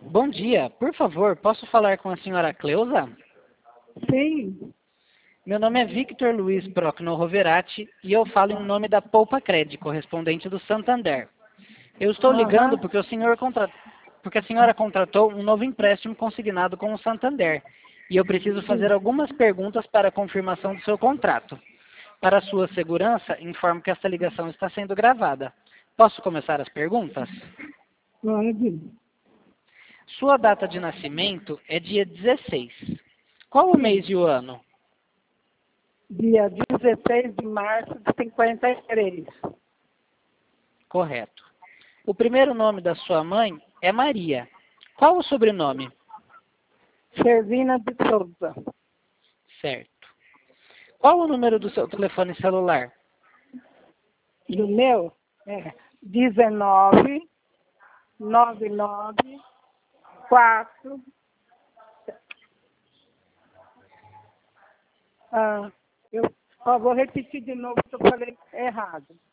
Bom dia, por favor, posso falar com a senhora Cleusa? Sim. Meu nome é Victor Luiz Procno Roverati e eu falo em nome da Poupa Cred, correspondente do Santander. Eu estou ligando porque porque a senhora contratou um novo empréstimo consignado com o Santander e eu preciso fazer algumas perguntas para a confirmação do seu contrato. Para sua segurança, informo que esta ligação está sendo gravada. Posso começar as perguntas? Pode. Sua data de nascimento é dia 16. Qual o mês e o ano? Dia 16 de março de 53. Correto. O primeiro nome da sua mãe é Maria. Qual o sobrenome? Servina de Souza. Certo. Qual o número do seu telefone celular? Do meu é 19 99 4. Eu só vou repetir de novo que eu falei errado.